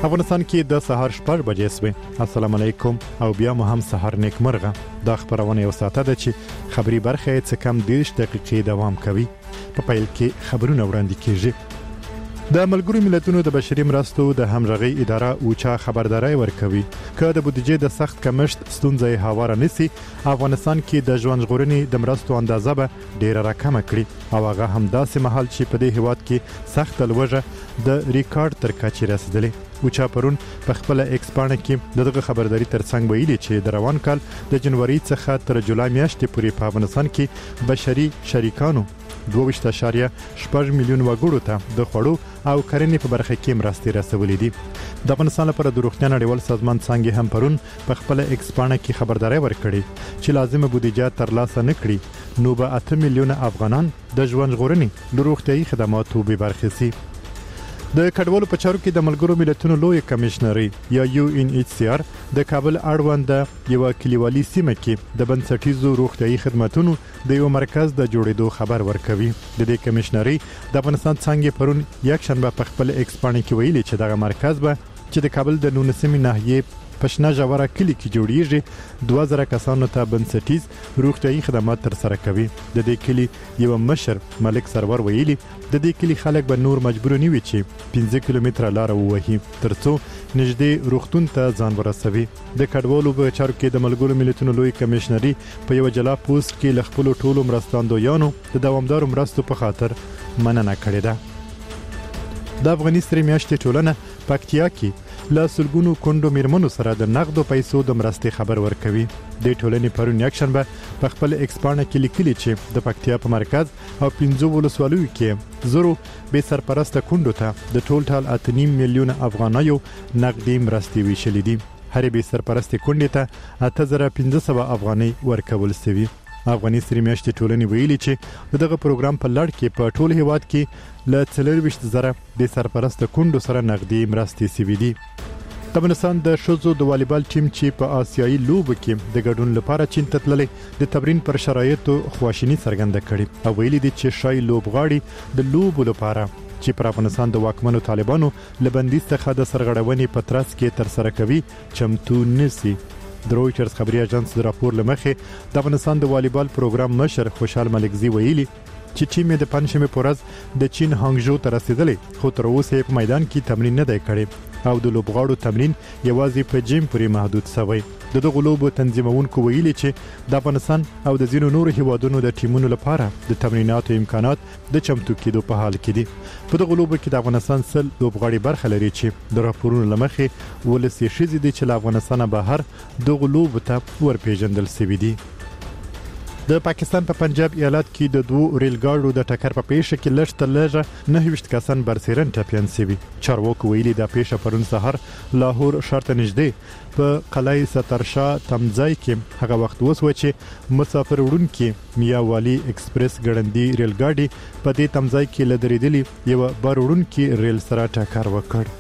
افغانستان کې د سهار 6 بجې سوې. السلام علیکم او بیا مو هم سهار نیک مرغه. دا خبرونه یو ساعت ده چې خبري برخه څه کم 10 دقیقې دوام کوي. په پیل کې خبرونه وړاندې کیږي. د ملګرو ملتونو د بشري مرستو د همغږي اداره اوچا خبرداري ورکوي چې د بودیجې د سخت کمښت ستونزې هواره نسی. افغانستان کې د ژوند ژغورنې د مرستو اندازه به ډیره راکمه کړي او هغه هم داسې مهال چې په دې هیواد کې سخت لوږه د ریکارډ تر کچې رسیدلې. اوچا پرون په خپل ایکس پاڼه کې دغه خبرداري ترڅنګ ویلي چې د روان کال د جنوري څخه تر جولای میاشتې پورې په افغانستان کې بشري شریکانو 2.8 میلیون وګړو ته د خوړو او کرنې په برخه کې مرستې رسولې دي. د افغانستان لپاره د روغتیا نړیوال سازمان څنګه هم پرون په خپل ایکس پاڼه کې خبرداري ورکړې چې لازمه بودیجه ترلاسه نکړي نو به 8 میلیون افغانان د ژوند ژغورنې د روغتيایي خدماتو به برخه سي. د کډوالو په چارو کې د ملګرو ملتونو لوی کمشنري یا UNHCR د کابل اړوند یو کلیوالي سیمه کې د بنسټیزو روغتيایي خدماتو د یو مرکز د جوړېدو خبر ورکوي. د دې کمشنري د افغانستان څنګه پرون یک شنبه په خپل ایکس پاڼه کې ویلي چې دغه مرکز به چې د کابل د 19 ناحیې پښنا جوړه کلی کې جوړیږي 2000 کسانو ته بنسټیز روغتيایي خدمات تر سره کوي. د دې کلی یو مشر ملک سرور ویلي د دې کلی خلک به نور مجبور نه وي چې 15 کیلومتره لار ووهي ترڅو نږدې روغتون ته ځان ورسوي. د کډوالو په چارو کې د ملګرو ملتونو لوی کمشنري په یو جلا پوسټ کې ل خپل ټولو مرستندویانو د دوامدار مرستو په خاطر مننه کړې ده. د افغاني ستري میاشتې ټولنه پکتیا کې لا سلګونو کندو میرمنو سره د نقدو پیسو د مرستې خبر ورکوي. د ټولنې پرون یک شنبه په خپل ایکس پاڼه کې لیکلي چې د پکتیا په مرکز او 15 ولسوالیو کې زرو به سرپرسته کندو ته د ټول 8.5 میلیون افغانایو نقدي مرستې ویشلې دي. هر به سرپرسته کندې ته 8500 افغانۍ ورکول شوی. افغاني ستري میاشتې ټولنې ویلي چې دغه پروګرام په لړ کې په ټول هیواد کې ل 40,000 به سرپرسته کندو سره نقدي مرستې سوي دي. د افغانستان د شوزو د والیبال ټیم چې په آسیایي لوبو کې د ګډون لپاره چین ته تللی د تمرین پر شرایطو خواشینی څرګنده کړې او ویلي دي چې شای لوبغاړي د لوبو لپاره چې پر افغانستان د واکمنو طالبانو لبندیز څخه د سرغړونې په ترڅ کې تر سره کوي چمتو نسی. د رويټرز خبري اژانس د راپور لمخې د افغانستان د والیبال پروګرام مشر خوشحال ملکزي ویلي چې ټیم د پنځمه پورز د چین هانګژو ته رسیدلې خو تر اوسه په میدان کې تمرین نه دی کړی او د لوبغاړو تمرین یوازې په جیم پورې محدود شوی. د دغه لوبو تنظیمونکو ویلي چې د افغانستان او د ځینو نورو هیوادونو د ټیمونو لپاره د تمریناتو امکانات د چمتو کېدو په حال کې دي. په دغه لوبو کې د افغانستان سل لوبغاړي برخه لري چې د راپورونو لمخې ولسی شزي دي چې له افغانستان بهر دغه لوبو ته ورپېژندل شوی دي. د پاکستان په پنجاب ایالت کې د دوه ریل ګاډو د ټکر په پیښه کې لږ 29 کسان برسېرن ټپيان شوي. چارواکو ویلي د پیښه پرون سحر لاهور شرط نږدې په قلعه سترشاه تمځای کې هغه وخت وسو چې مسافر وړونکي میا والی ایکسپریس ګړندی ریل ګاډي په دې تمځای کې لدریدلی یو بار وړونکي ریل سره ټکر وکړ.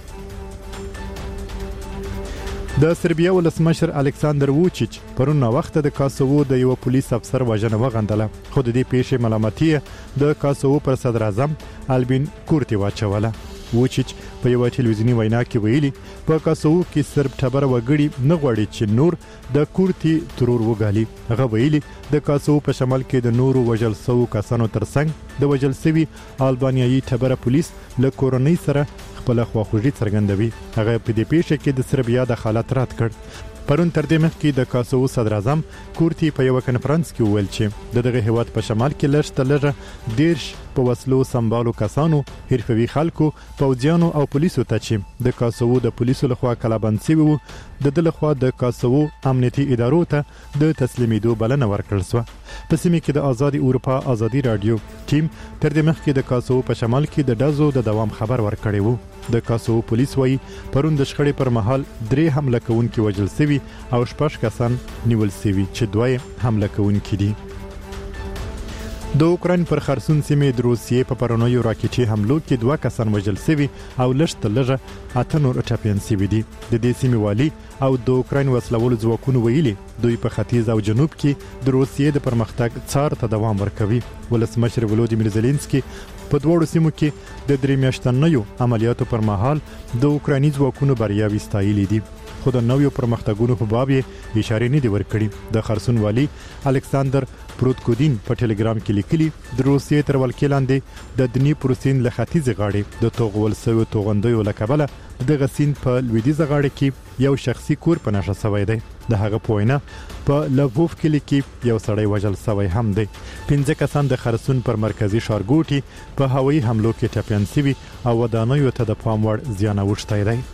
د سربیا ولسمشر الکساندر ووچیچ پرون وخت د کاسوو د یو پولیس افسر وژنه وغندله خو د دې پیښې ملامتي د کاسوو پر صدر اعظم البین کورتی واچوله. ووچیچ په یو ټلویزیونی وینا کې ویلي په کاسوو کې سرب ټبر وګړي نه غواړي چې نور د کورتی ترور وګالي. هغه ویلي د کاسوو په شمال کې د نورو وژل سو کسانو ترڅنګ د وژل سوي البانیایي ټبر پولیس له کورنۍ سره خپل خواخوږي څرګندوي. هغه په دې پیښه کې د سربیا د حالت رد کړ. پرون تر دې مخکې د کاسوو صدر اعظم کورتی په یو کنفرانس کې ویل چې دغه هیواد په شمال کې لږ دیرش په وسلو سمبالو کسانو حرفوي خلکو پوځیانو او پولیسو ته چې د کاسوو د پولیسو لخوا کلابند شوي وو د لخوا د کاسوو امنیتي ادارو ته د تسلیمیدو بلنه ورکړل شوه. په سیمه کې د آزادي اروپا آزادي رادیو ټیم تر دې مخکې د کاسوو په شمال کې د ډزو د دوام خبر ورکړی وو. د کاسوو پولیس وایي پرون د شخړې پر مهال 3 حمله کوونکي وژل شوي او 6 کسان نیول شوي چې 2 حمله کوونکي دي. د اوکراین پر خرسون سیمې د روسیې په پرونیو راکټي حملو کې 2 کسان وژل شوي او لږه 8 نور ټپيان شوي دي. د دې سیمې والي او د اوکراین وسلوالو ځواکونو ویلي دوی په ختیځ او جنوب کې د روسیې د پرمختګ څار ته دوام ورکوي. ولسمشر ولودیمیر زيلنسکي په دوړو سیمو کې د 3 میاشتنیو عملیاتو پر مهال د اوکرایني ځواکونو بریاوي ستایلې دي. خو د نویو پرمختګونو په باب یې اشاره نه دی ورکړي. د خرسون والی الکساندر پروتکودین په ټلګرام کې لیکلي د روسیې تر ولکې لاندې د دنیپر سیند له ختیځ غاړې د توغول سوي توغندیو له کبله د غسین په لویدیځ غاړه کې یو شخصي کور په نشه شوی دی. د هغه پوینه په لووف کې یو سړی وژل شوی هم دی. 15 کسان د خرسون پر مرکزی ښارګوټي په هوایي حملو کې ټپيان شوي او ودانیو ته د پام وړ زیان اوښتی دی.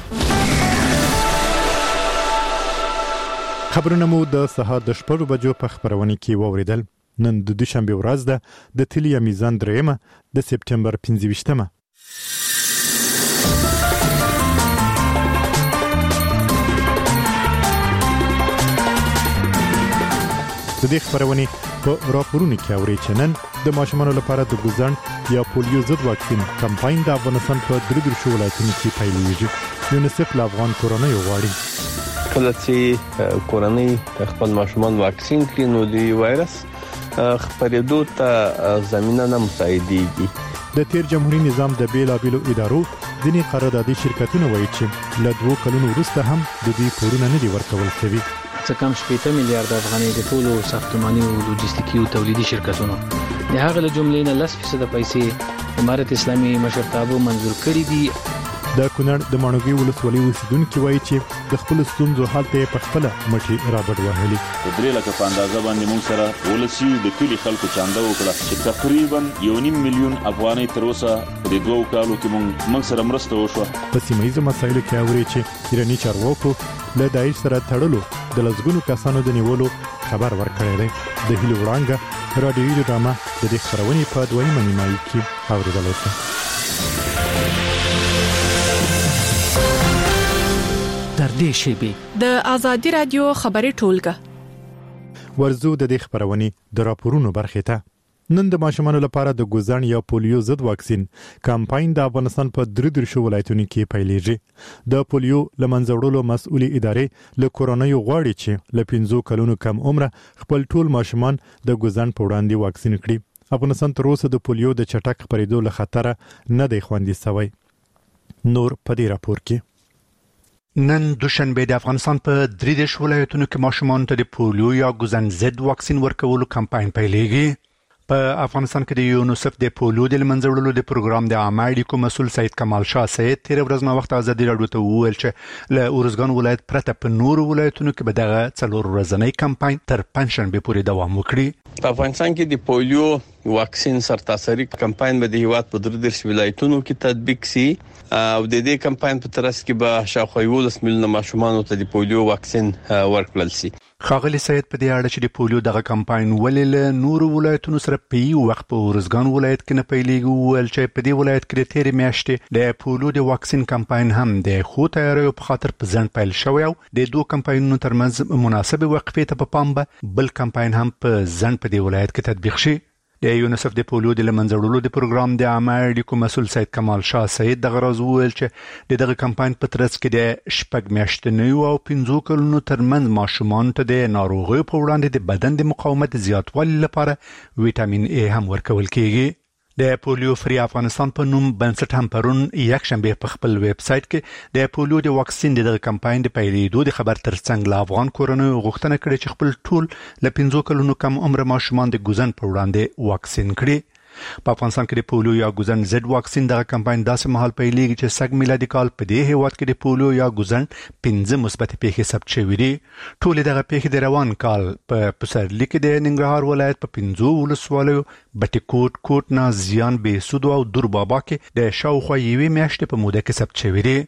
خبرونه مو د سهار د 8 بجو په خبرونه کې ووریدل. نن د دوشنبه ورځ ده د تلیا میزان درېمه د سپتمبر 15مه. د دې خبرونه په راپورونو کې اوري چې نن د ماشومانو لپاره د ګوزن یا پولیو ضد واکسین کمپاین د افغانستان په 3 ولایتونو کې پیلېږي. یونیسف له افغان کورنۍ غواړي کله چې کورنۍ خپل ماشومان واکسین کړي نو د وایرس خپرېدو ته زمينه نه مساعدېږي. د تیر جمهوریت نظام د بیلابیلو ادارو ځینې قراردادي شرکتونه وایي چې له 2 کلونو وروسته هم د دې پورونه نه دي ورکول شوي. څه کم 80 میلیارډ افغانۍ د ټولو ساختماني او لوجستیکي او تولیدي شرکتونو د هغه له جملې نه 10% پیسې امارت اسلامي مشرتابه منزور کړې دي. د کونړ د مانوګي ولسوالۍ اوسیدونکو وایي چې د خپل ستونزو حالت په خپل مټي رابط وهلي. د 3 لک په اندازه باندې موږ سره ولسی د کلی خلکو چاندا وکړه چې تقریبا 1.5 میلیون افغانۍ تر اوسه د 2 کالو کې موږ سره مرسته وشوه. په سیمایي مسایلو کې اوري چې ایرانی چارواکو له داعش سره تړلو د لزګونو کسانو د نیولو خبر ورکړی دی. د هیلو وړانګه رادیوي ډرامه د دې خبرونې په 2مه نیمایي کې اوریدل شوه. در دې شیبه د ازادي رادیو خبري ټولګه ورزو د دې خبرونې د راپورونو برخه ته. نن د ماشومانو لپاره د ګوزن یا پولیو ضد واکسین کمپاین د افغانستان په 3 ولایتونو کې پیلېږي. د پولیو لمنځوړلو مسؤلې ادارې له کورونې غواړي چې له 15 کلونو کم عمره خپل ټول ماشومان د ګوزن په وړاندې واکسین کړي. افغانستان تر اوسه د پولیو د چټک خپرېدو له خطر نه دی خوندي شوی. نور په دې راپور کې نن دوشنبه د افغانستان په 3 ولایتونو کې ماشومان ته د پولیو یا ګوزن ضد واکسین ورکولو کمپاین پیلېږي. په افغانستان کې د یونیسف د پولیو د منځوړلو د پروګرام د عامه اړیکو مسؤل سید کمال شاه سید تیر ورځ نو وخت ازادي راډیو ته وویل چې له اورزګان ولایت پرته په نورو ولایتونو کې به دغه 4 ورځنی کمپاین تر پنځشنبه پورې دوام وکړي. په افغانستان کې د پولیو واکسین سرتاسري کمپاین به د هیواد په 3 ولایتونو کې تطبیق شي او د دې کمپاین په ترڅ کې به شاوخوا 10 میلیونه ماشومان ته د پولیو واکسین ورکړل شي. خاغلی سید په دې اړه چې د پولیو دغه کمپاین ولې له نورو ولایتونو سره په یو وخت په اورزګان ولایت کې نه پیلېږي ول چې په دې ولایت کې د تیر میاشتې د پولیو د واکسین کمپاین هم د خو تیاریو په خاطر په ځن پیل شوی او د 2 کمپاینونو ترمنځ مناسبه وقفه ته په پام به بل کمپاین هم په ځن په دې ولایت کې تطبیق شي. د یونیسف د پولیو د منځوړلو د پروګرام د عامه اړیکو مسؤل سید کمال شاه سید دغه راز وویل چې دغه کمپاین په ترڅ کې د شپږ میاشتنیو او 15 کلونو ترمنځ ماشومان ته د ناروغیو په وړاندې د بدن د مقاومت زیاتوالي لپاره ویټامین ای هم ورکول کیږي. د پولیو فری افغانستان په نوم بنسټ هم پرون یک شنبه په خپل ویب سټ کې د پولیو د واکسین د کمپاین د پیلېدو د خبر ترڅنګ له افغان کورنۍ غوښتنه کړې چې خپل ټول له 15 کلونو کم عمر ماشومان د ګوزن په وړاندې واکسین کړي. په افغانستان کې د پولیو یا ګوزن ضد واکسین دغه کمپاین داسې مهال پیلېږي چې سږ میلادي کال په دې هیواد کې د پولیو یا ګوزن 15 مثبت پیښې ثبت شوې دي. ټول دغه پیښې د روان کال په پسرلي کې د ننګرهار ولایت په 15 ولسوالیو بټکوټ، کوټ، نازیان، بهسود او دور بابا کې د شاوخوا یوې میاشتې په موده کې ثبت شوې دي.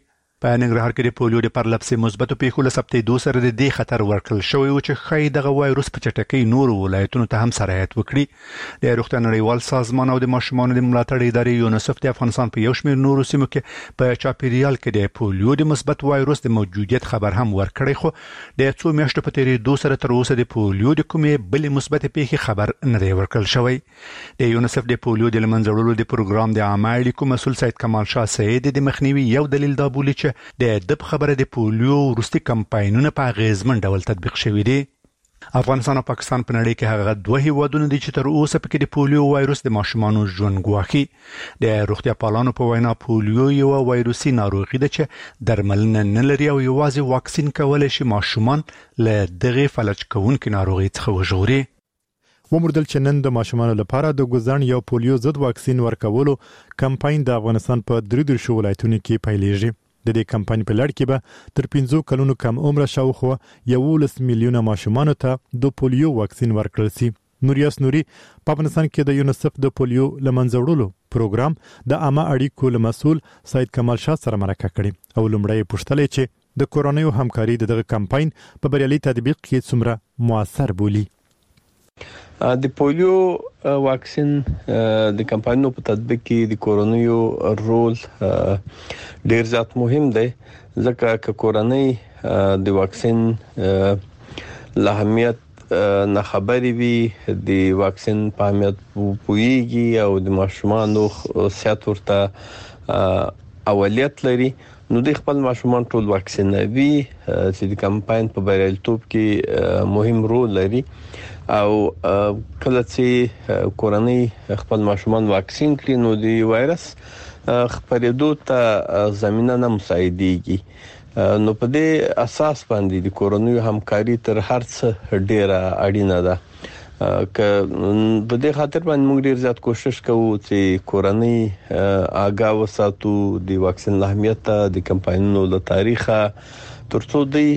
په ننګرهار کې د پولیو د پرلپسې مثبتو پیښو له ثبتېدو سره د دې خطر ورکړل شوی و چې ښایي دغه وایروس په چټکۍ نورو ولایتونو ته هم سرایت وکړي. د روغتیا نړیوال سازمان او د ماشومانو د ملاتړ ادارې یونیسف د افغانستان په یو شمېر نورو سیمو کې په چاپیریال کې د پولیو د مثبت وایروس د موجودیت خبر هم ورکړی، خو د څو میاشتو په تیریدو سره تر اوسه د پولیو د کومې بلې مثبت پیښې خبر نه دی ورکړل شوی. د یونیسف د پولیو د منځ وړلو د پروګرام د عامه اړیکو مسؤل سید کمال شاه سید د مخنیوي یو دلیل دا بولي چې د خبره د پولیو وروستي کمپاینونه په اغیزمن ډول تطبیق شوي دي. افغانستان او پاکستان په نړۍ کې هغه دوه هیوادونه دي چې تر اوسه پکې د پولیو وایروس د ماشومانو ژوند ګواښي. د روغتیا پالانو په وینا پولیو یو وایروسي ناروغي ده چې درملنه نه لري او یوازې واکسین کولای شي ماشومان له دغه فلج کوونکې ناروغي څخه وژغوري. ومردل چې نن د ماشومانو لپاره د ګوزن یو پولیو ضد واکسین ورکولو کمپاین د افغانستان په 33 ولایتونو کې پیلېږي. د دې کمپاین په لړ کې به تر 15 کلونو کم عمر شاوخوا 11 میلیونه ماشومان ته د پولیو واکسین ورکړل شي. نوریاس نوري په افغانستان کې د یونیسف د پولیو لمنځه وړلو پروګرام د عامه اړیکو مسؤل سید کمال شاه سره مرکه کړې او لومړی پوښتلې چې د کورونیو همکاري دغه کمپاین په بریالي تطبیق کې څومره موثر بولی. د پولیو واکسین د کمپاینونو په تطبیق کې د کورونیو رول ډیر زیات مهم دی، ځکه چې کورنۍ د واکسین له اهمیت نه خبرې وي، د واکسین په اهمیت پوهیږي او د ماشومانو صحت ورته اولویت لري، نو د خپل ماشومان ټول واکسینوي چې د کمپاین په بریالیتوب کې مهم رول لري. او کله چې کورنۍ خپل ماشومان واکسین کړي نو د وایرس خپرېدو ته زمينه نه مساعدېږي. نو په دې اساس باندې د کورنۍ همکاري تر هر څه ډیره اړینه ده. که په دې خاطر باندې موږ ډیر زیات کوشش کوو چې کورنۍ آگاه وساتو د واکسین اهمیت د کمپاینونو له تاریخه، ترڅو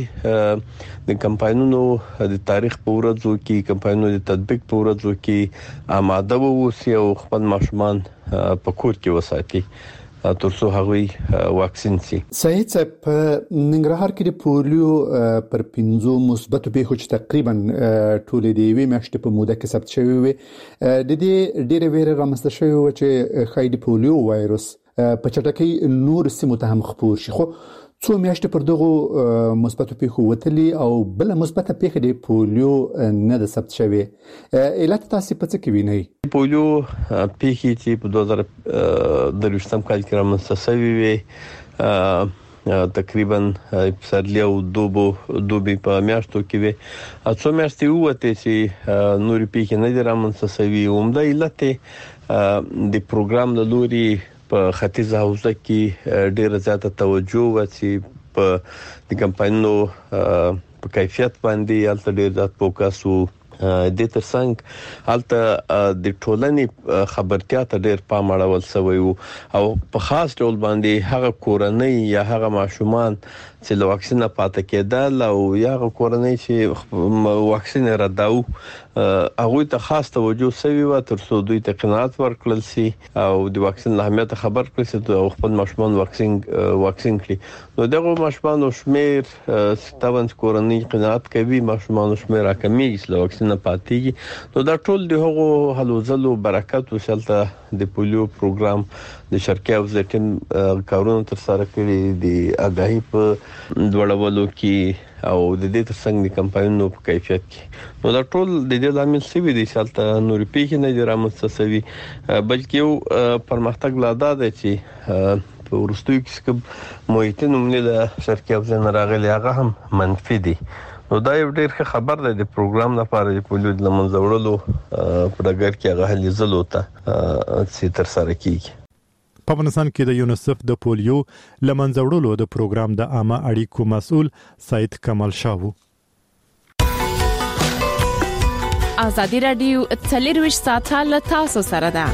د کمپاینونو د تاریخ په ورځو کې کمپاینونو د تطبیق په ورځو کې آماده ووسی او خپل ماشومان په کور کې وساتي ترڅو هغوی واکسین شي. سعید صاحب په ننګرهار کې د پولیو پر 15 مثبت پیښو چې تقریبا ټول د یوې میاشتې په موده کې ثبت شوی وي، د دې ډېر ویره رامنځته شوی و چې خایي د پولیو وایروس په چټکۍ نور سیمو ته هم خپور شي، خو څو میاشتې پر دغه مثبتو پیښو وتلی او بل مثبته پیښه د پولیو نه د ثبت شوی. علت تاسو په څه کې وینئ؟ پولیو پیښې چې په 2023 کال کې رامنځته شوې وي تقریبا پسرلی او دوبي په میاشتو کې وي، څو میاشتې وته چې نوري پیښې نه دي رامنځته شوې. عمده علت د پروګرام له لوري په ختیځه حوزه کې ډیره زیاته توجه و چې په د کمپاینونو په کیفیت باندې الته ډیر زیات فوکس وو. د ترڅنګ الته د ټولنې خبرتیا ته ډیر پام اړول شوی وو او په خاص ډول باندې هغه کورنۍ یا هغه ماشومان چې له واکسین پاتې کېدل او یا هغه کورنۍ چې واکسین رداو هغه ته خاص توجه شوی و ترڅو دوی ته قناعت ورکړل شي او د واکسین اهمیت خبر کړي چې او خپل ماشومان واکسین کړي. نو دغه ماشومان شمیر 57 کورنۍ قناعت کوي، ماشومان شمیر راکمېږي چې له واکسین پاتېږي. نو دا ټول د هغو هلو ځلو برکت وشلته د پولیو پروګرام د شرقي حوزې ټیم کارونه تر سره کړي د آگاهي په دوړولو کې او د دې ترڅنګ د کمپاینونو په کیفیت کې. نو دا ټول د دې لامل سوي دي چې تل نوري پیښې نه دي رامنځته شوي، بلکې یو پرمختګ لا ده چې په ورستوي کې کوم محیط نومونه د شرقي حوزې نه راغلي هغه هم منفي دي. نو دا یو ډیر ښه خبر دی د پروګرام لپاره د پولیو د لمنځه وړلو په ډګر کې هغه هلې ځلو ته چې تر سره کیږي. په افغانستان کې د یونیسف د پولیو لمنځه وړلو د پروګرام د عامه اړیکو مسؤل سید کمال شاه. ازادي رادیو 24 ساعته له تاسو سره ده.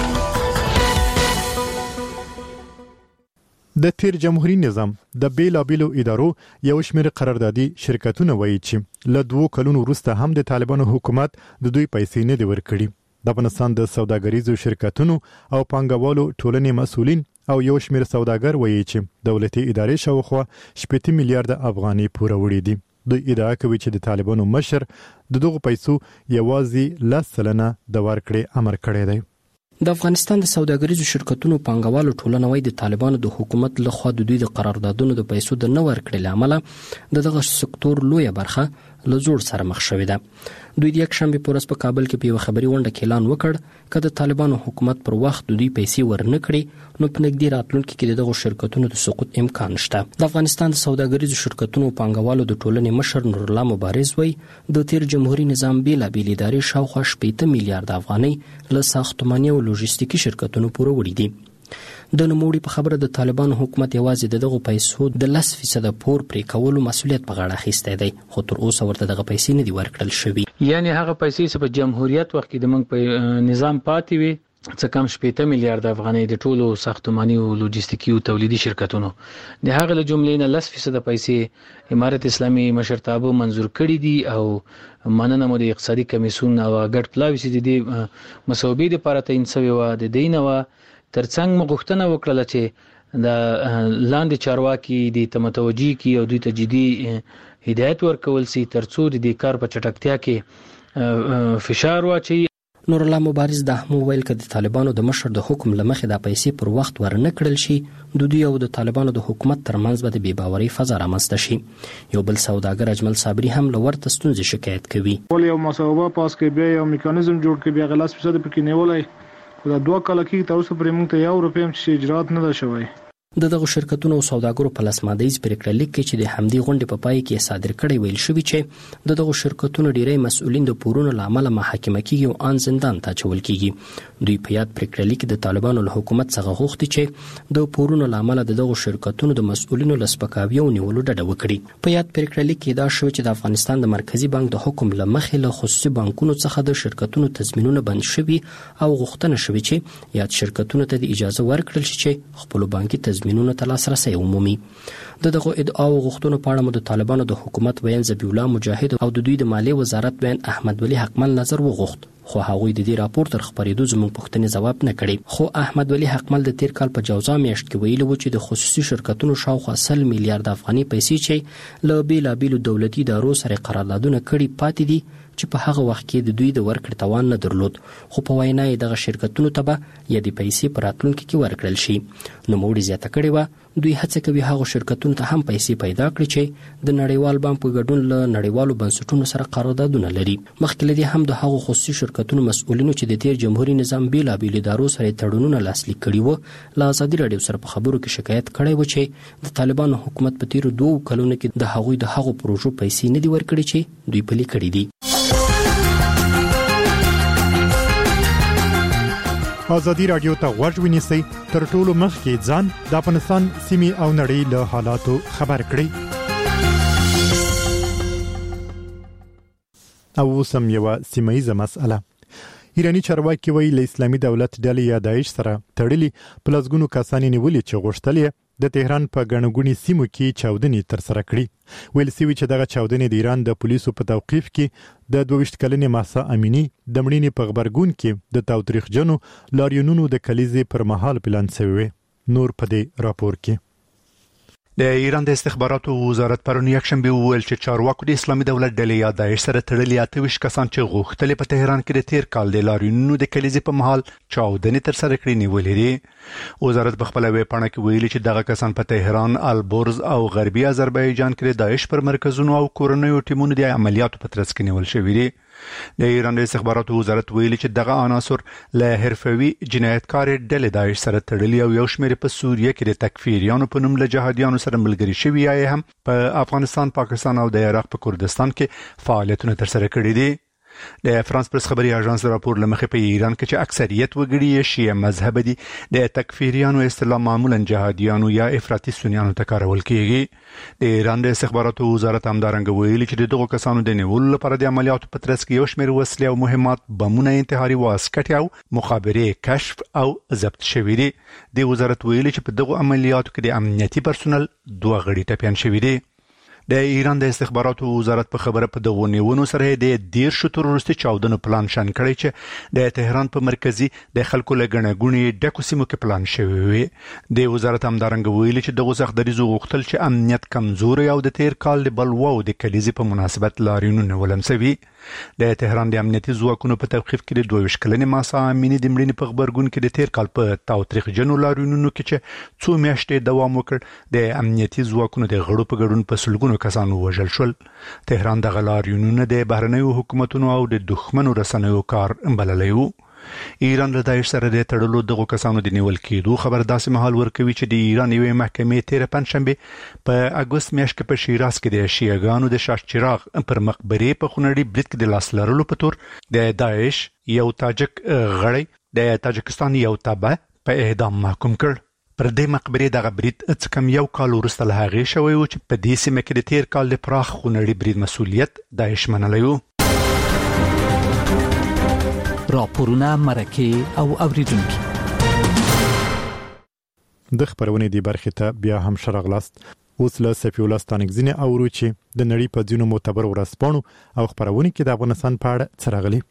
د تیر جمهوریت نظام د بیلابیلو ادارو یو شمېر قراردادي شرکتونه وایي چې له 2 کلونو وروسته هم د طالبانو حکومت د دوی پیسې نه دی ورکړي. د افغانستان د سوداګریزو شرکتونو او پانګوالو ټولنې مسؤلین او یو شمېر سوداګر وایي چې دولتي ادارې شاوخوا 8 میلیارډ افغانۍ پوره وړي دي. دوی ادعا کوي چې د طالبانو مشر د دغو پیسو یوازې 10% د ورکړې امر کړی دی. د افغانستان د سوداګریزو شرکتونو پانګوالو ټولنه وايي د طالبانو د حکومت لخوا د دوی د قراردادونو د پیسو د نه ورکړې لامل دغه سکتور لویه برخه له زور سره مخ شوې ده. دوی د یک شنبه په ورځ په کابل کې په یو خبري غونډه کې اعلان وکړ چې د طالبانو حکومت پر وخت دوی پیسې ورنکړي نو په نږدې راتلونکي کې دغه شرکتونو د سقوط امکان شته. د افغانستان د سوداګریزو شرکتونو پانګوالو د ټولنې مشر نور الله مبارز وایي د تیر جمهوریت نظام بیلابېل ادارې شاوخوا 8 میلیارډ افغانۍ له ساختماني او لوجستیکي شرکتونو پوره وړي دي. د نوموړي په خبره د طالبانو حکومت یوازې دغه پیسو د 10% پور پرې کولو مسؤلیت په غاړه اخیستی دی، خو تر اوسه ورته دغه پیسې نه دي ورکړل شوي. یعنی هغه پیسې چې په جمهوریت وخت کې د موږ په نظام پاتې وي څه کم 8 میلیارډ افغانۍ د ټولو ساختماني او لوجستیکي او تولیدي شرکتونو د هغه له جملې نه 10% پیسې امارت اسلامي مشرتابه منزور کړي دي او مننه مو د اقتصادي کمیسیون او ګډ پلاوی چې د مسوبې لپاره تعین شوی و د دینه ترڅنګ مغښتنه وکړه چې د لاندې چارواکي د تمتوجي کی او د تجديدي هدایت ورکول سي ترڅو د کار په چټکتیا کې فشار واچي. نور الله مبارز د هم ویل چې د طالبانو د مشر د حکم لمخې د پیسې پر وخت ورنکړل شي دوی او د طالبانو د حکومت ترمنځ به د بیباوري فضا رامنځته شي. یو بل سوداګر اجمل صابری هم لورته ستونزې شکایت کوي. ول یو مسوبه پاس کې بیا یو میکانیزم جوړ کې بیا 10% پکې نیولای دا 2 کال کې تر اوسه پرې موږ ته یو روپیم چې اجرات نه ده شوی. دغه شرکتونو او سوداګرو په لاسمادیز پریکړه لیک کې چې د حمدي غونډې په پای کې صادر کړي ویل شوی چې دغه شرکتونو ډیری مسؤلین د پورونو لامل محاکمه کیږي او ان زندان ته چول کیږي. دوی په یاد پریکړه لیک د طالبانو له حکومت څخه غوښتي چې د پورونو لامل دغه شرکتونو د مسؤلینو لسپکاوي او نیولو ډډه وکړي. په یاد پریکړه لیک کې دا شوی چې د افغانستان د مرکزی بانک د حکم لمخې له خصوصي بانکونو څخه د شرکتونو تضمینونه بند شوي او غوښتنه شوی چې یاد شرکتونو ته د اجازه ورکړل شي چې خپل بانکي تضمینونه ته لاسرسي عمومي. دغه ادعا او غوښتنو په اړه د طالبانو د حکومت وین ذبیح الله مجاهد او د دوی د مالیې وزارت وین احمد ولی حقمل نظر وغوښت، خو هغوی د دې راپور تر خبرېدو زموږ پوښتنې ځواب نه کړي. خو احمد ولی حقمل د تیر کال په جوزا میاشت کې ویلي و چې د خصوصي شرکتونو شاوخوا 100 میلیارډ افغاني پیسې چې له بیلابېلو دولتي ادارو سره قراردادونه کړي پاتې دي چې په هغه وخت کې د دوی د ورکړې توان نه درلود، خو په وینا یې دغه شرکتونو ته به یا د پیسې په راتلونکي کې ورکړل شي. نوموړي زیاته کړې وه دوی هڅه کوي هغه شرکتونو ته هم پیسې پیدا کړي چې د نړیوال بانک په ګډون له نړیوالو بنسټونو سره قراردادونه لري. مخکې له دې هم د هغو خصوصي شرکتونو مسؤلینو چې د تیر جمهوریت نظام بیلابېلو ادارو سره تړونونه لاسلیک کړي وو له ازادي راډیو سره په خبرو کې شکایت کړی و چې د طالبانو حکومت په تیرو 2 کلونو کې د هغوی د هغو پروژو پیسې نه دي ورکړي چې دوی پلي کړي دي. ازادي راډیو ته غوږ ونیسئ تر ټولو مخکې ځان د افغانستان سیمې او نړۍ له حالاتو خبر کړئ. او سم یو سیمایي مسأله ایرانی چارواکي وایي له اسلامي دولت ډلې یا داعش سره تړلي پلازګونو کسانې نیولې چې غوښتل د تهران په غنغونی سیمو کې چاودنې تر سره کړې. ویل سوي چې دغه چاودنې د ایران د پولیسو په توقیف کې د 22 کلنې ماسا امینی د مړینې په خبرګون کې د تاوتریخجنو لاریونونو د کلیزې پر مهال پلان شوی. نور په دې راپور کې د ایران د استخباراتو وزارت پرون یکشنبه وویل چې چارواکو د اسلامي دولت ډلې یا داعش سره تړلي 28 کسان چې غوښتل په تهران کې د تیر کال د لاریونونو د کلیزې په مهال چاودنې تر سره کړې نیولې دي. وزارت په خپل ویب پاڼه کې ویلي چې دغه کسان په تهران، البرز او غربي آذربایجان کې د داعش پر مرکزونو او کورنیو ټیمونو د عملیاتو په ترڅ کې نیول شوي دي. د ایران د استخباراتو وزارت ویلي چې دغه عناصر له حرفوي جنایتکار ډلې داعش سره تړلي او یو شمېر په سوریه کې د تکفیریانو په نوم له جهادیانو سره ملګري شوي یا هم په افغانستان، پاکستان او د عراق په کردستان کې فعالیتونه تر سره کړي دي. د فرانس پرس خبري اژانس راپور لمخې په ایران کې چې اکثریت وګړي شیعه مذهب دي د تکفیریانو اصطلاح معمولا جهادیانو یا افراطي سنیانو ته کارول کیږي. د ایران د استخباراتو وزارت همدارنګه ویلي چې دغه کسانو د نیولو لپاره د عملیاتو په ترڅ کې یو شمېر وسلې او مهمات، بمونه، انتحاري واسکټ او مخابرې کشف او ضبط شوي دي. د وزارت ویلي چې په دغه عملیاتو کې د امنیتي پرسونل 2 غړي ټپيان شوي دي. د ایران د استخباراتو وزارت په خبره په دغه نیونو سره د 10 تروریستي چاودنو پلان شان کړی چې د تهران په مرکزی د خلکو لګنه غونې ډکو سیمو کې پلان شوی وي. د وزارت همدارنګ ویلي چې دغه سختدریزو غوښتل چې امنیت کمزوري او د تیر کال د بلوا او د کلیزې په مناسبت لاریونونه ولمسوي. د تهران د امنیتي ځواکونو په توقیف کې د 22 کلنې ماسا امینی د مړینې په خبرګون کې د تیر کال په تاوتریخجنو لاریونونو کې چې څو میاشتې دوام وکړ د امنیتي ځواکونو د غړو په ګډون په سلګونو کسانو وژل شول. تهران د غلاریونونو د بهرنیو حکومتونو او د دښمنو رسنیو کار بللی و. ایران له داعش سره د تړلو دغه کسانو د نیول کېدو خبر داسې مهال ورکوي چې د ایران یوې محکمې تیر پنځشنبه په اګوست میاشت کې په شیراز کې د شیعاګانو د شاه چراغ پر مقبرې په خونړي برید کې د لاس لرلو په تور د داعش یو تاجک غړی د تاجکستان یو تابع په اعدام محکوم کړ. پر دې مقبرې دغه برید څه کم یو کال وروسته له هغې شوی و چې په دې سیمه کې د تیر کال د پراخ خونړي برید مسؤلیت داعش منلی و. راپورونه مرکه او اوریدونکي د خبرونې دی برخې ته بیا هم شرغلاست. اوس له سفی الله ستانګزینه اورو چې د نړۍ په ځینو معتبر ورځپاڼو او خبرونې کې د افغانستان په اړه څه راغلي.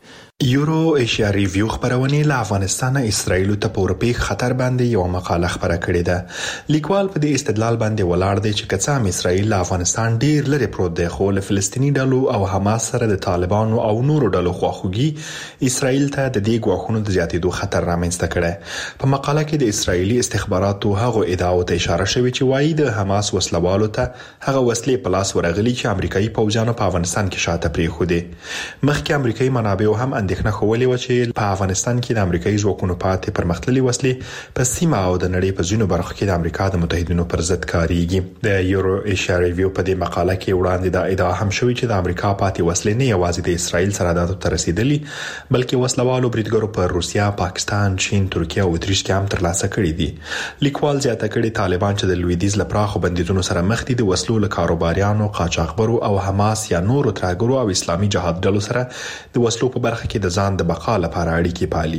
یورو ایشیا ریویو خبرونه له افغانستان اسرائیل ته په اروپای خطر باندې یو مقاله خبره کړې ده. لیکوال په دې استدلال باندې ولاړ دی چې کڅام اسرائیل له افغانستان ډیر لري پروت دی خو له فلسطینی ډلو او حماس سره د طالبانو او نورو ډلو خواخوږي اسرائیل ته د دې غواخونو د زیاتېدو خطر رامنځته کړي. په مقاله کې د اسرائیلي استخباراتو هغه ادعاو ته اشاره شوې چې وايي د حماس وسلوالو ته هغه وسلې په لاس ورغلي چې امریکایي پوځیانو په افغانستان کې شاته پریښودي. مخکې امریکایي منابع هم اندېښنه کولې و چې په افغانستان کې د امریکایي ځواکونو پاتې پرمختللي وسلې په سیمه او د نړۍ په ځینو برخو کې د امریکا د متحدینو پر ضد کاریږي. د یورو ایشیا ریویو په دې مقاله کې وړاندې د ادعا هم شوې چې د امریکا پاتې وسلې نه یوازې د اسرائیل سرحداتو ته رسیدلي بلکې وسلوالو بریدګرو په روسیا، پاکستان، چین، ترکیه او اتریش کې هم ترلاسه کړي دي. لیکوال زیاته کړي طالبان چې د لویدیځ لپاره بندیزونو سره مخ دي د وسلو له کاروباریانو، قاچاقبرو او حماس یا نورو ترهګرو او اسلامي جهاد ډلو سره د وسلو په برخه کې د ځان د بقا لپاره اړیکې پالي.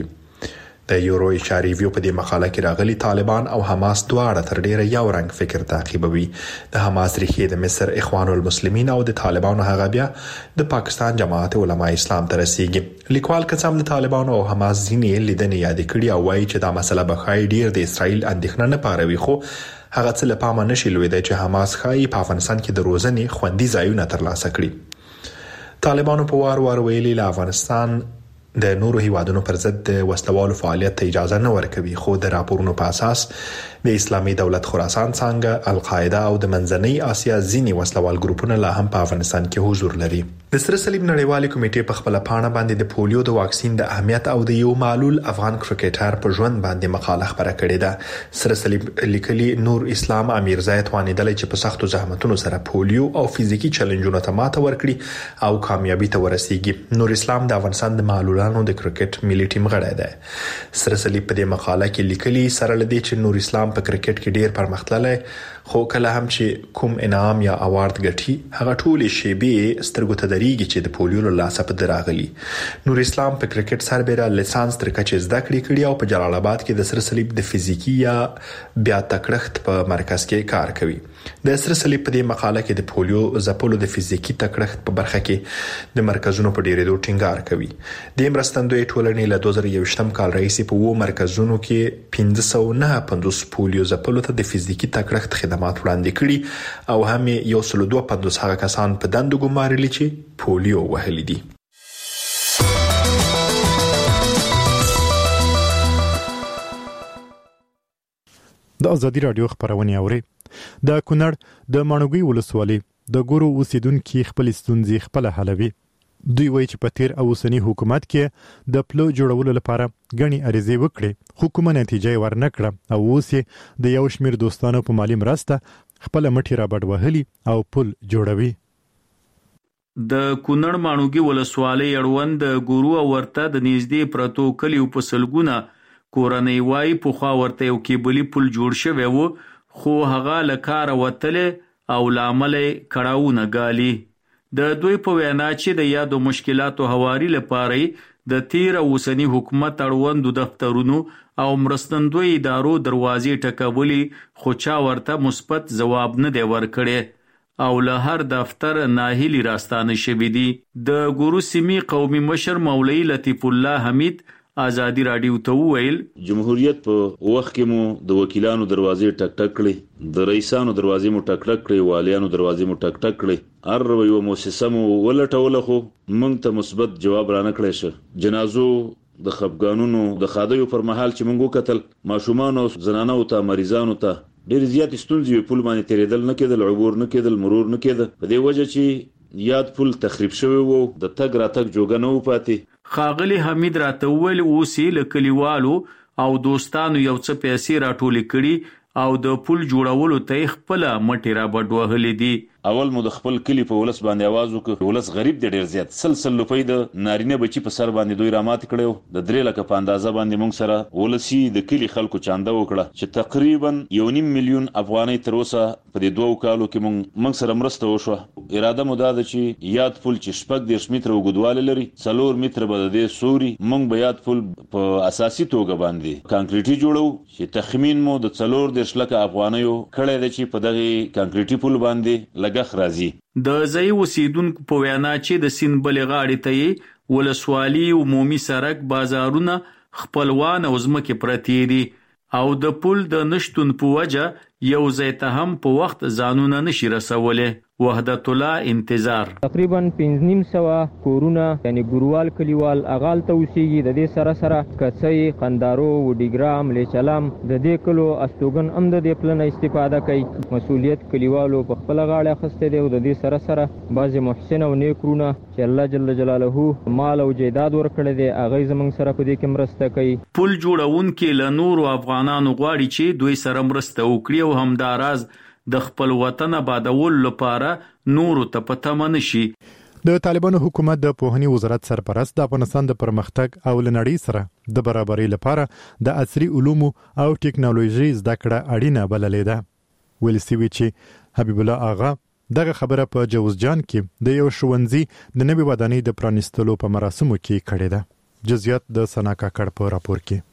د یورو ایشیا ریویو په دې مقاله کې راغلي طالبان او حماس دواړه تر ډیره یو رنګ فکر تعقیبوي. د حماس ریښې د مصر اخوان المسلمین او د طالبانو هغه بیا د پاکستان جماعت علماء اسلام ته رسیږي. لیکوال کڅام د طالبانو او حماس ځینې لیدنې یاد کړي او وایي چې دا مسله به خای ډیر د اسرائیل اندېښنه نه پاروي خو هغه څه له پامه نشي لویدای چې حماس خای په افغانستان کې د روزنې خوندي ځایونه ترلاسه کړي. طالبانو په وار ویلي له افغانستان د نورو هیوادونو پر ضد د وسلوالو فعالیت ته اجازه نه ورکوي خو د راپورونو په اساس د اسلامي دولت خراسان څنګه القاعده او د منځنۍ اسیا ځینی وسلوال ګروپونه لا هم په افغانستان کې حضور لري. د سره صلیب نړیوالې کمیټې په خپل پاڼه باندې د پولیو د واکسین د اهمیت او د یو معلول افغان کرکټر په ژوند باندې مقاله خبره کړې ده. سره صلیب لیکلي نور اسلام امیرزای توانیدل چې په سختو زحمتونو سره پولیو او فزیکی چیلنجونو ته ماته ورکړي او کامیابی ته ورسیږي. نور اسلام د افغانستان د معلولانو د کرکټ ملي ټیم غړی دی. سره صلیب په دې مقاله کې لیکلي سره لدی چې نور اسلام په کرکټ کې ډیر پرمختللی خو کله هم چې کوم انعام یا اوارد ګټي هغه ټول شی به سترګو ته دريږي چې د پولیو له لاسه په دراغلي. نور اسلام په کرکټ سربېره لیسانس تر کچې زده کړې او په جلال آباد کې د سره صلیب د فزیکی یا بیا تکړښت په مرکز کې کار کوي. د سره صلیب په دې مقاله کې د پولیو ځپلو د فزیکی تکړښت په برخه کې د مرکزونو په ډیرېدو ټینګار کوي. د مرستندوی ټولنې له 2021م کال راهیسې په 2 مرکزونو کې 559 پولیو ځپلو ته د فزیکی تکړښت خدمات وړاندې کړي او هم 152 هغه کسان په دندو ګمارلي چې پولیو وهلي دي. د ازادي رادیو خبرونه اوري. د کونړ د مانوګي ولسوالۍ د ګورو اوسیدونکو خپل ستونزې خپل حلوي. دوی وایي چې په تیر اوسنی حکومت کې د پلو جوړولو لپاره غني عریضې وکړي حکومت نتیجه ورنکړه او اوس د یو شمیر دوستانو په مالی مرسته خپل مټي را بډ وهلي او پل جوړوي. د کونړ مانوګي ولسوالۍ اړوند د ګورو او ورته د نږدې پرتو کلیو په سلګونه کورنۍ وای په خوا ورته یو کېبلي پل جوړ شوی وو خو هغه لکار وتله او لامل کړهونه غالي. د دوی په وینا چې د یادو مشکلاتو هواري لپاره د تیر اوسنی حکومت اړوند دفترونو او مرستندوی ادارو دروازې ټکولې خو چا ورته مثبت جواب نه دی ورکړی او له هر دفتر ناهیلی راستانه شوې دي. د ګورو سیمې قومي مشر مولوي لطیف الله حمید آزادی رادیو ته وویل جمهوریت په وخت کې مو د وکیلانو دروازې ټک ټک کړې، د رئیسانو دروازې مو ټک ټک کړې، والیانو دروازې مو ټک ټک کړې، هر یو مؤسسه مو ولټوله خو موږ ته مثبت جواب رانه کړی شه. جنازو د خفګانونو د خادیو پر مهال چې موږ وکتل ماشومان او زنانو ته مریضانو ته ډېر زیات ستونزې په پل باندې تیرېدل نه کېدل، عبور نه کېدل، مرور نه کېده. په دې وجه چې یاد پل تخریب شوی وو، د تګ راتګ جوګه نه و پاتې. خاغلی حمید راته وویل اوس یې له کلیوالو او دوستانو یو څه پیسې راټولې کړي او د پل جوړولو ته خپل مټې را بډ وهلې دي. اول مو د خپل کلی په ولس باندې आवाज وکړ، ولس غریب دی ډیر زیات، سلسل لپی د نارینه بچی په سر باندې دوی رامات کړو. د 3 لک په اندازه باندې موږ سره ولسی د کلی خلکو چانده وکړه چې تقریبا 1.5 میلیون افغانۍ تر اوسه په دې 2 کالو کې موږ سره مرسته وشو. اراده مو دا ده چې یاد پل چې 14 متره وګدواله لري، 4 متره به د سوري موږ به یاد پل په اساسي توګه باندې کانکریټي جوړو چې تخمین مو د 14 لک افغانۍ کړه د چې په دغه کانکریټي پل باندې راځي. د ځای اوسیدونکو په وینا چې د سیند بلې غاړې ته ولسوالي عمومي سړک، بازارونه، خپلوان او ځمکې پرتې دي او د پل د نشتون په وجه یو ځای ته هم په وخت ځانونه نشي رسولی. وحدت الله انتظار تقریبا 500 کورونه یعنی ګوروال کلیوال اغال ته اوسېږي. د دې سره سره کڅۍ، قندارو، وډیګرام، لیچلام د دې کلو استوګن هم د دې پلن استفاده کوي. مسؤلیت کلیوالو په خپل غاړه اخیستی دی او د دې سره سره بعضې محسن او نیکرونه چې الله جل جلاله مال او جیداد ورکړی دی هغوی زموږ سره په دې کې مرسته کوي. پل جوړونکي له نورو افغانانو غواړي چې دوی سره مرسته وکړي او همداراز د خپل وطن آبادولو لپاره نورو ته په تمه نشي. د طالبانو حکومت د پوهنې وزارت سرپرست د افغانستان د پرمختګ او لنړۍ سره د برابرۍ لپاره د عصري علومو او ټیکنالوژي زده کړه اړینه بللې ده. ویل سوي چې حبیب الله آغا دغه خبره په جوزجان کې د یو ښوونځي د نوې ودانۍ د پرانیستلو په مراسمو کې کړې ده. جزئیات د سنا کاکړ په راپور کې.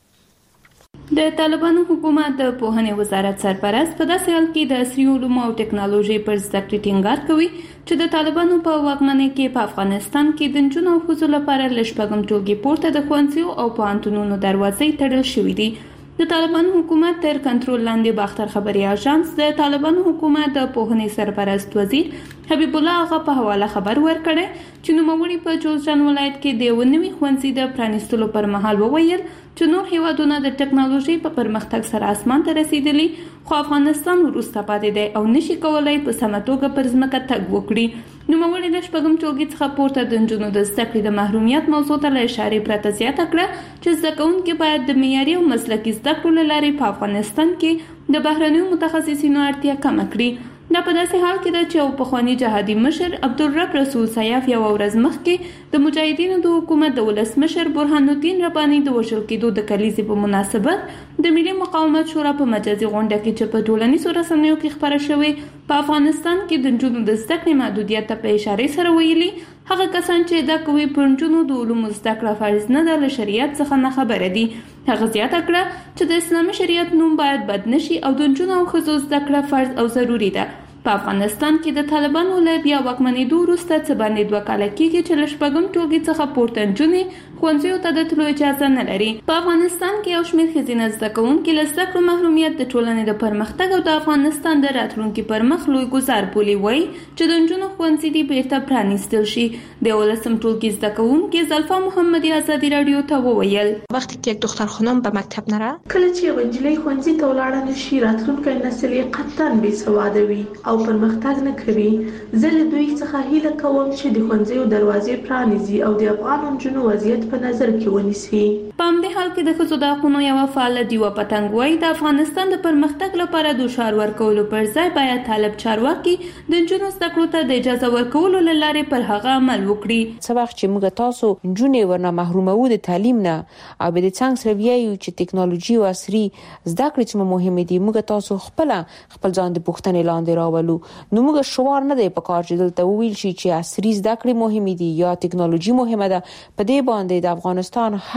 د طالبانو حکومت د پوهنې وزارت سرپرست په داسې حال کې د عصري علومو او ټیکنالوژي پر زده کړې ټینګار کوي چې د طالبانو په واکمنۍ کې په افغانستان کې د نجونو او ښځو لپاره له 6 ټولګې پورته د ښوونځیو او پوهنتونونو دروازې تړل شوې دي. د طالبانو حکومت تر کنټرول لاندې باختر خبري اژانس د طالبانو حکومت د پوهنې سرپرست وزیر حبیب الله آغا په حواله خبر ورکړی چې نوموړي په جوزجان ولایت کې د یو نوي ښوونځي د پرانیستلو پر مهال وویل چې نور هیوادونه د ټکنالوژي په پرمختګ سره اسمان ته رسیدلي خو افغانستان وروسته پاتې دی او نشي کولای په سمه توګه پر ځمکه تګ وکړي. نوموړي د 6 ټولګي څخه پورته د نجونو د زده کړې د محرومیت موضوع ته له اشارې پرته زیاته کړه چې زده کوونکي باید د معیاري او مسلکي زده کړو له لارې په افغانستان کې د بهرنیو متخصصینو اړتیا کمه کړي. دا په داسې حال کې ده چې یو پخوانی جهادي مشر عبدالرب رسول سیاف یو ورځ مخکې د مجاهدینو د حکومت د ولسمشر برهان الدین رباني د وژل کېدو د کلیزې په مناسبت د ملي مقاومت شورا په مجازي غونډه کې چې په ټولنیزو رسنیو کې خپره شوې په افغانستان کې د نجونو د زده کړې محدودیت ته په اشارې سره ویلي هغه کسان چې دا کوي پر نجونو د علومو زده کړه فرض نه ده له شریعت څخه نه خبره دي. هغه زیاته کړه چې د اسلامي شریعت نوم باید بد نشي او د نجونو او ښځو زده کړه فرض او ضروري ده. په افغانستان کې د طالبانو له بیا واکمنېدو وروسته څه باندې 2 کاله کېږي چې له 6 ټولګي څخه پورته نجونې ښوونځیو ته د تلو اجازه نه لري. په افغانستان کې یو شمېر ښځینه زده کوونکي له زده کړو محرومیت د ټولنې د پرمختګ او د افغانستان د راتلونکي پر مخ لوی ګزار بولي. وایي چې د نجونو ښوونځي دې بیرته پرانیستل شي. د 11 ټولګي زده کوونکي زلفا محمدي آزادي رادیو ته وویل وقتی که یک دختر خانم به مکتب نره کله چې یو نجلۍ ښوونځي ته ولاړه نشي راتلونکی نسل یې قطعا بېسواده وي او پرمختګ نه کوي. زه له دوی څخه هیله کوم چې د ښوونځیو دروازې پرانیزي او د افغان نجونو وضعیت په نظر کې ونیسي. په همدې حال کې د ښځو د حقونو یوه فعاله دیوه پتنګ وایي د افغانستان د پرمختګ لپاره د شعار ورکولو پر ځای باید طالب چارواکي د نجونو زده کړو ته د اجازه ورکولو له لارې پر هغه عمل وکړي. څه وخت چې موږ تاسو نجونې ورنه محرومو د تعلیم نه او به د څنګه سره ویایو چې ټکنالوژي او عصري زده کړې چې مهمه دي موږ تاسو خپل ځان د پوښتنې لاندې راولو. نو موږ شعار نه دی په کار چې دلته ویل شي چې عصري زده کړې مهمه دي یا ټکنالوژي مهمه ده. په دې باندې د افغانستان هر یو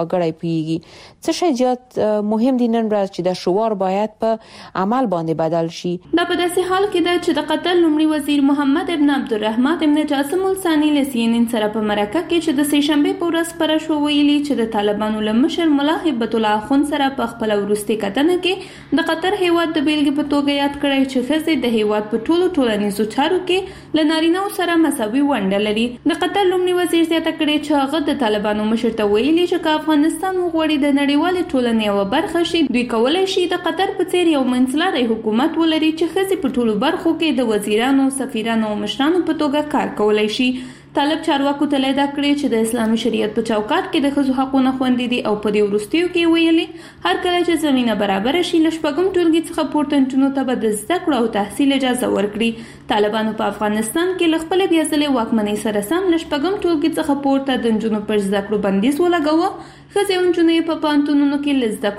وګړي پیږي څه شي زیات مهم دي نن ورځ چې د شعار باید په عمل باندې بدل شي. دا په داسې حال کې ده چې د قطر لومړي وزیر محمد ابن عبدالرحمن ابن جاسم الثاني له CNN سره په مرکه کې چې د سه شنبه په ورځ پر شو ویلي چې د طالبانو له مشر ملا هبت الله خون سره په خپل ورستي کتنه کې د قطر هیواد د بیلګې په توګه یاد کړی چې ښځې د هیواد په ټولو ټولنیزو چارو کې له نارینه‌و سره مساوي ونډه لري. د قطر لومړي وزیر زیاته کړې چې هغه د طالبانو مشر ته ویلي چې که افغانستان وغواړي د نړیوالې ټولنې یوه برخه شي دوی کولی شي د قطر په څیر یو منځلاری حکومت ولري چې ښځې په ټولو برخو کې د وزیرانو سفیرانو او مشرانو په توګه کار کولی شي. طالب چارواکو ته لیدا کړی چې د اسلامي شریعت په چوکاټ کې د ښځو حقونه خوندي دي او په دې وروستیو کې ویلي هر کله چې زمينه برابر شي له شپږم ټولګي څخه پورته نجونو ته به د زده کړو او تحصیل اجازه ورکړي. طالبانو په افغانستان کې له خپل بیا ځلې واکمنۍ سره سم له شپږم ټولګي څخه پورته د نجونو پر زده کړو بندیز ولګاوه. ښځې او نجونې په پوهنتونونو کې له زده